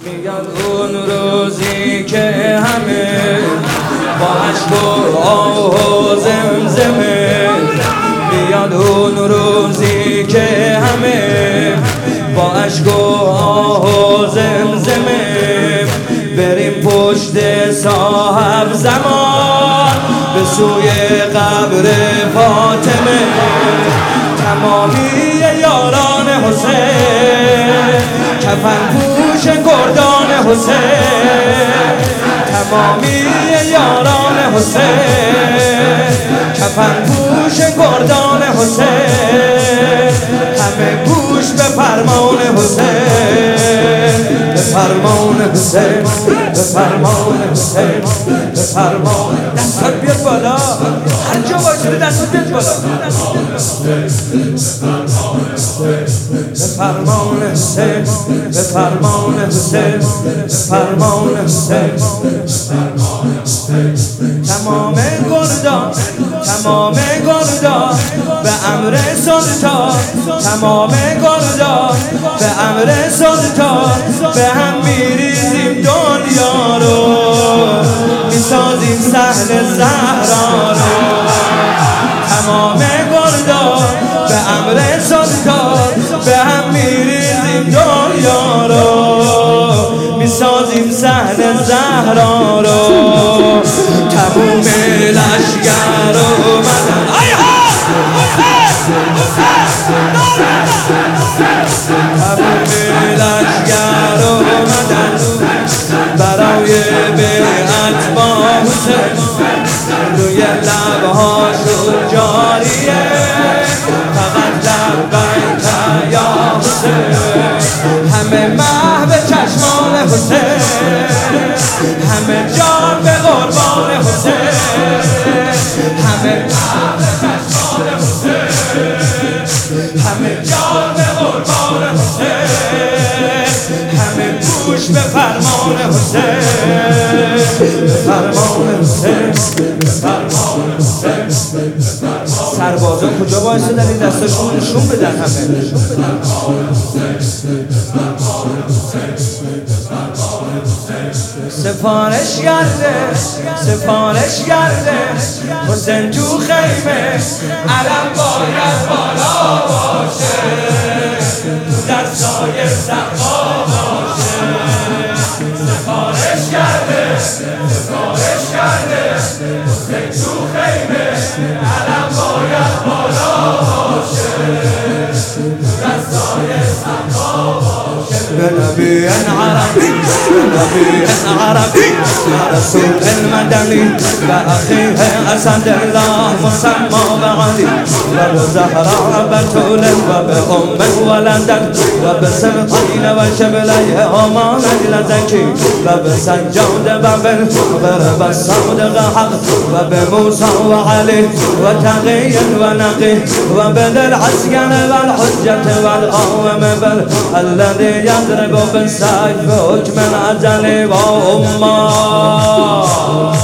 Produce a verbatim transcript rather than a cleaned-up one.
میاد اون روزی که همه با عشق و آه و زمزمه، میاد اون روزی که همه با عشق و آه و زمزمه بریم پشت صاحب زمان به سوی قبر فاطمه. تمامی یاران حسین کفن پوش گردان حسین، تمامی یاران حسین کفن پوش گردان حسین، همه گوش به فرمان حسین، به فرمان حسین، به فرمان حسین، به فرمان. دستات بیاد بالا، هر جا باشید دستات بیاد بالا. به فرمان حسین، به فرمان حسین، به فرمان حسین. تمام گردان، تمام گردان به امر سلطان، تمام گردان به امر سلطان به هم میریزیم دنیا رو، میسازیم صحن زهرا رو. تمام گردان به امر سلطان به هم میریزیم دنیا رو، میسازیم صحن زهرا رو. تموم لشگر اومدن، تموم لشگر اومدن برای بیعت با حسین، روی لبهاشون جاریه فقط لبیک یا حسین. همه محو چشمان حسین، همه جان به قربان حسین، همه محو چشمان حسین، همه جان به قربان حسین، همه گوش به فرمان حسین، به فرمان حسین، به فرمان حسین. سربازا کجا باعث در این دستاشون نشون بدن همه. سفارش کرده، سفارش کرده حسین تو خیمه، علم باید بالا باشه، تو دستای سقا باشه. سفارش کرده، سفارش کرده حسین تو خیمه، علم باید بالا باشه، تو دستای سقا باشه. نبي عربي، نبي عربي رسول المدني لأخيه أسد الله مسمى بعلي، وبزهراء بتول وبأم ولدت وبسلطين وشبليه همان لزكي، وبسجود بابل غرب الصادق حق، وبموسى وعلي وتقي ونقي، وبذل العسكر والحجة والقوم بل الذي يضرب بالسيف حكم الأزل وأمه.